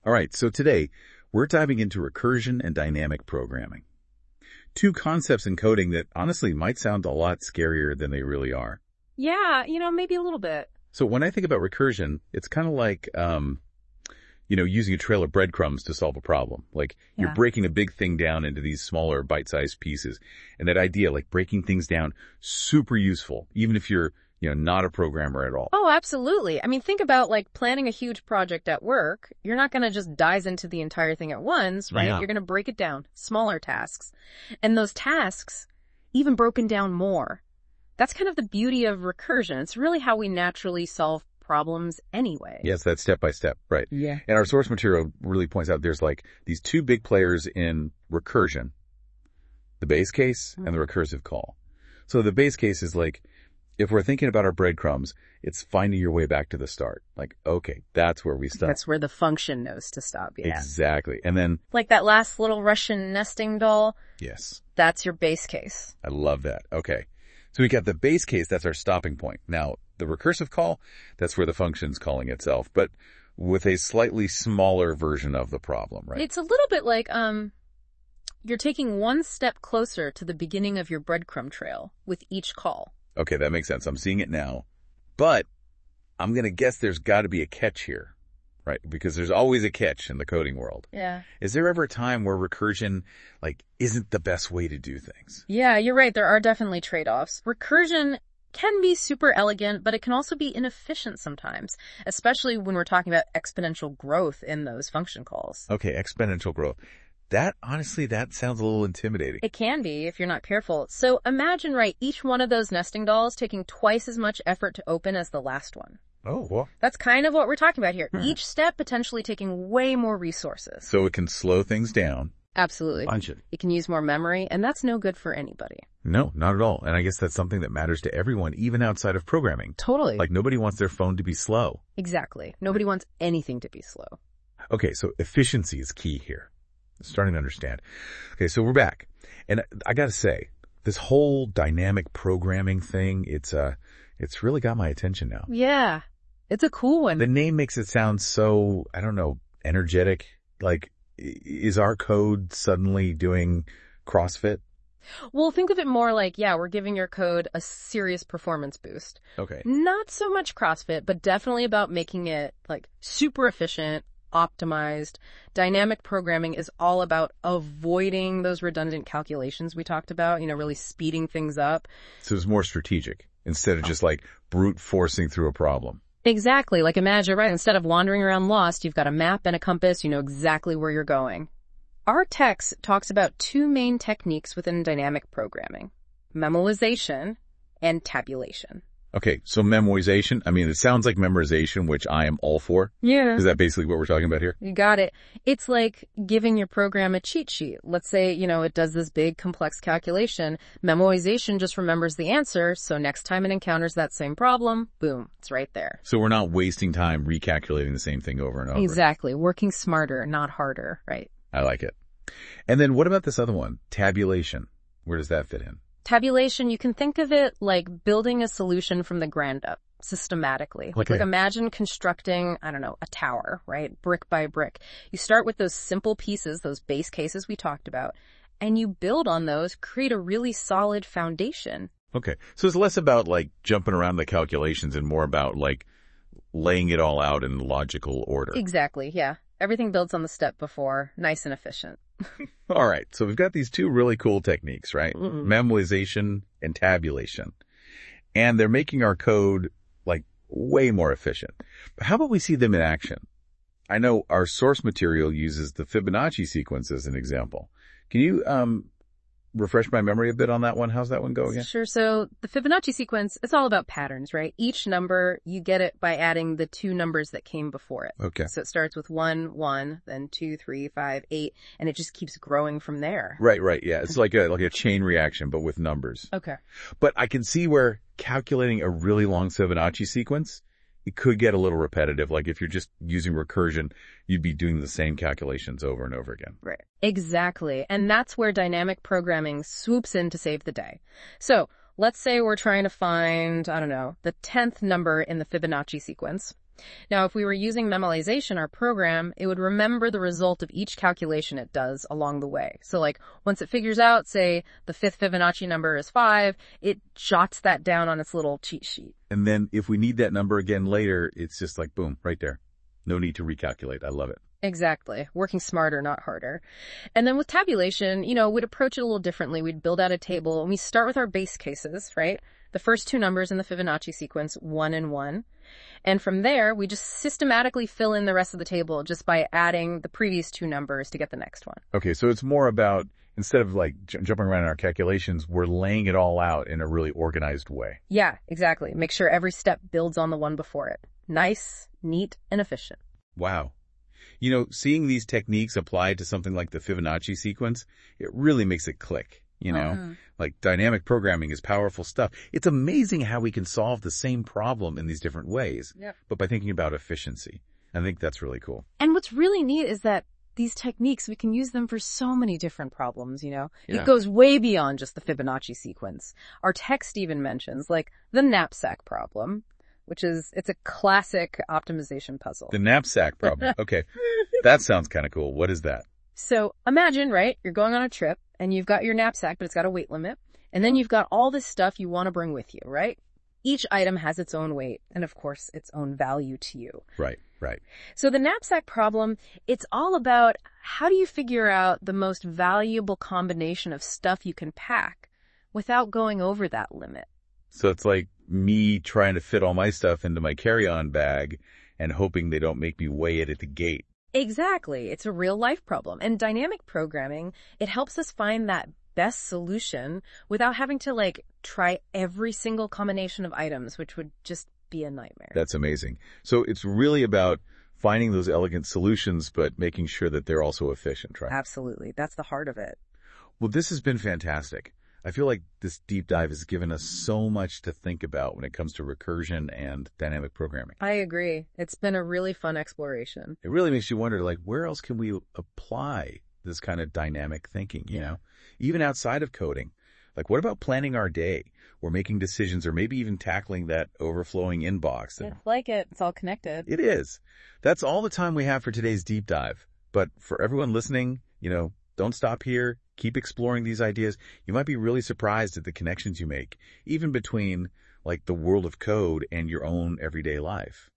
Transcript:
All right, so today we're diving into recursion and dynamic programming. Two concepts in coding that honestly might sound a lot scarier than they really are. Yeah, maybe a little bit. So when I think about recursion, it's kind of like, using a trail of breadcrumbs to solve a problem. Like you're breaking a big thing down into these smaller bite-sized pieces. And that idea, like breaking things down, super useful, even if you're, not a programmer at all. Oh, absolutely. I mean, think about like planning a huge project at work. You're not going to just dive into the entire thing at once, right? Yeah. You're going to break it down, smaller tasks. And those tasks, even broken down more. That's kind of the beauty of recursion. It's really how we naturally solve problems anyway. Yes, that's step by step, right? Yeah. And our source material really points out there's like these two big players in recursion, the base case and the recursive call. So the base case is like, if we're thinking about our breadcrumbs, it's finding your way back to the start. Like, okay, that's where we stop. That's where the function knows to stop. Yeah. Exactly. And then, like that last little Russian nesting doll. yes, That's your base case. I love that. Okay. So we got the base case. That's our stopping point. Now, the recursive call, that's where the function's calling itself, but with a slightly smaller version of the problem, right? It's a little bit like, you're taking one step closer to the beginning of your breadcrumb trail with each call. Okay, that makes sense. I'm seeing it now. But I'm going to guess there's got to be a catch here, right? Because there's always a catch in the coding world. Yeah. Is there ever a time where recursion, isn't the best way to do things? Yeah, you're right. There are definitely trade-offs. Recursion can be super elegant, but it can also be inefficient sometimes, especially when we're talking about exponential growth in those function calls. Okay, exponential growth. That sounds a little intimidating. It can be if you're not careful. So imagine, right, each one of those nesting dolls taking twice as much effort to open as the last one. Oh, well. That's kind of what we're talking about here. Each step potentially taking way more resources. So it can slow things down. Absolutely. Punch it. It can use more memory, and that's no good for anybody. No, not at all. And I guess that's something that matters to everyone, even outside of programming. Totally. Like nobody wants their phone to be slow. Exactly. Nobody wants anything to be slow. Okay, so efficiency is key here. Starting to understand. Okay, so we're back. And I gotta say, this whole dynamic programming thing, it's really got my attention now. Yeah. It's a cool one. The name makes it sound so, energetic. Like, is our code suddenly doing CrossFit? Well, think of it more like, we're giving your code a serious performance boost. Okay. Not so much CrossFit, but definitely about making it super efficient, optimized. Dynamic programming is all about avoiding those redundant calculations we talked about, really speeding things up. So it's more strategic instead of just brute forcing through a problem. Exactly. Like imagine, right, instead of wandering around lost, you've got a map and a compass, you know exactly where you're going. Our text talks about two main techniques within dynamic programming: memoization and tabulation. Okay, so memoization, it sounds like memorization, which I am all for. Yeah. Is that basically what we're talking about here? You got it. It's like giving your program a cheat sheet. Let's say, it does this big complex calculation. Memoization just remembers the answer, so next time it encounters that same problem, boom, it's right there. So we're not wasting time recalculating the same thing over and over. Exactly. Working smarter, not harder, right? I like it. And then what about this other one, tabulation? Where does that fit in? Tabulation, you can think of it like building a solution from the ground up, systematically. Okay. Like imagine constructing, a tower, right? Brick by brick. You start with those simple pieces, those base cases we talked about, and you build on those, create a really solid foundation. Okay. So it's less about jumping around the calculations and more about laying it all out in logical order. Exactly, yeah. Everything builds on the step before, nice and efficient. All right. So we've got these two really cool techniques, right? Memoization and tabulation. And they're making our code way more efficient. But how about we see them in action? I know our source material uses the Fibonacci sequence as an example. Can you refresh my memory a bit on that one? How's that one go again? Sure. So the Fibonacci sequence, it's all about patterns, right? Each number, you get it by adding the two numbers that came before it. Okay. So it starts with 1, 1, then 2, 3, 5, 8, and it just keeps growing from there. Right. Yeah. It's like a chain reaction, but with numbers. Okay. But I can see where calculating a really long Fibonacci sequence, it could get a little repetitive. Like if you're just using recursion, you'd be doing the same calculations over and over again. Right. Exactly. And that's where dynamic programming swoops in to save the day. So let's say we're trying to find, the 10th number in the Fibonacci sequence. Now, if we were using Memalization, our program, it would remember the result of each calculation it does along the way. So like once it figures out, say, the fifth Fibonacci number is 5, it jots that down on its little cheat sheet. And then if we need that number again later, it's just like, boom, right there. No need to recalculate. I love it. Exactly. Working smarter, not harder. And then with tabulation, we'd approach it a little differently. We'd build out a table and we start with our base cases, right? The first 2 numbers in the Fibonacci sequence, 1 and 1. And from there, we just systematically fill in the rest of the table just by adding the previous 2 numbers to get the next one. Okay, so it's more about, instead of like jumping around in our calculations, we're laying it all out in a really organized way. Yeah, exactly. Make sure every step builds on the one before it. Nice, neat, and efficient. Wow. Seeing these techniques applied to something like the Fibonacci sequence, it really makes it click, Like dynamic programming is powerful stuff. It's amazing how we can solve the same problem in these different ways, but by thinking about efficiency. I think that's really cool. And what's really neat is that these techniques, we can use them for so many different problems, Yeah. It goes way beyond just the Fibonacci sequence. Our text even mentions, like, the knapsack problem, it's a classic optimization puzzle. The knapsack problem. Okay. That sounds kind of cool. What is that? So imagine, right, you're going on a trip and you've got your knapsack, but it's got a weight limit. And then you've got all this stuff you want to bring with you, right? Each item has its own weight and, of course, its own value to you. Right. So the knapsack problem, it's all about how do you figure out the most valuable combination of stuff you can pack without going over that limit. So it's like me trying to fit all my stuff into my carry-on bag and hoping they don't make me weigh it at the gate. Exactly. It's a real life problem. And dynamic programming, it helps us find that best solution without having to try every single combination of items, which would just be a nightmare. That's amazing. So it's really about finding those elegant solutions, but making sure that they're also efficient, right? Absolutely. That's the heart of it. Well, this has been fantastic. I feel like this deep dive has given us so much to think about when it comes to recursion and dynamic programming. I agree. It's been a really fun exploration. It really makes you wonder, where else can we apply this kind of dynamic thinking, Even outside of coding. What about planning our day or making decisions or maybe even tackling that overflowing inbox? It's all connected. It is. That's all the time we have for today's deep dive. But for everyone listening, don't stop here. Keep exploring these ideas. You might be really surprised at the connections you make, even between the world of code and your own everyday life.